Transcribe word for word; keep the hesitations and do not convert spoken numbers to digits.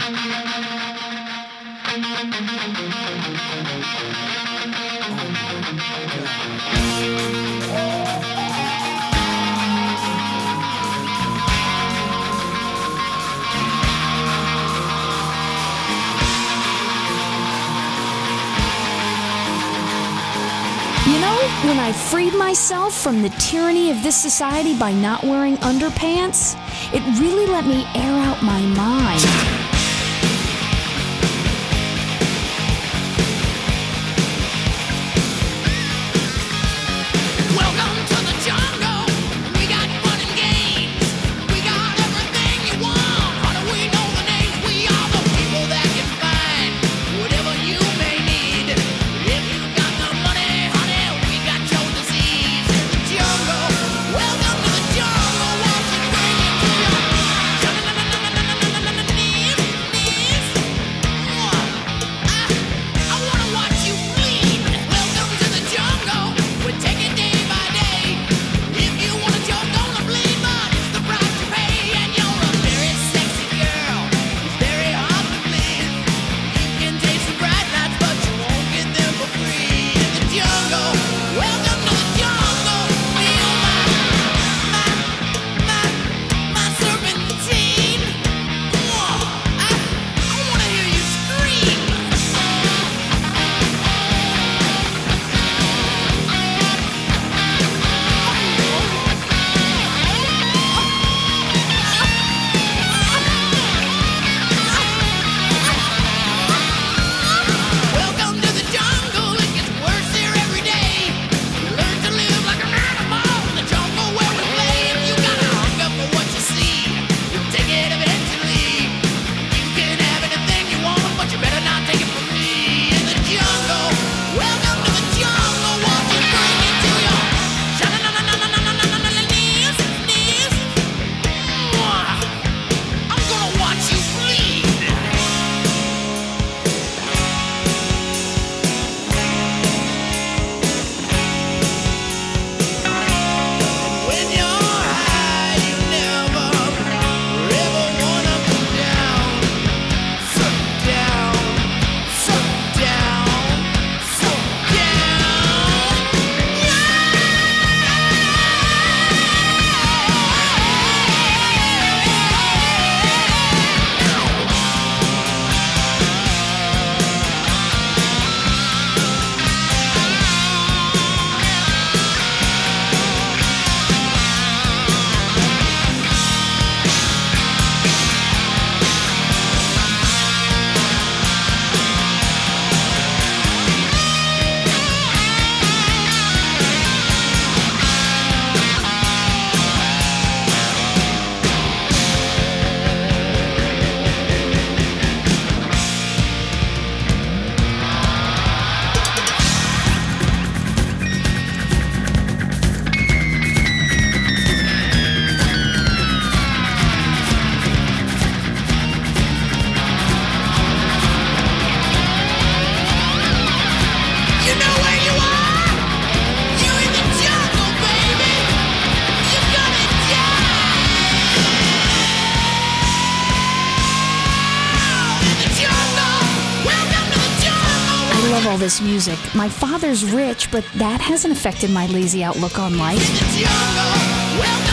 You know, when I freed myself from the tyranny of this society by not wearing underpants, it really let me air out my mind. I love all this music. My father's rich, but that hasn't affected my lazy outlook on life.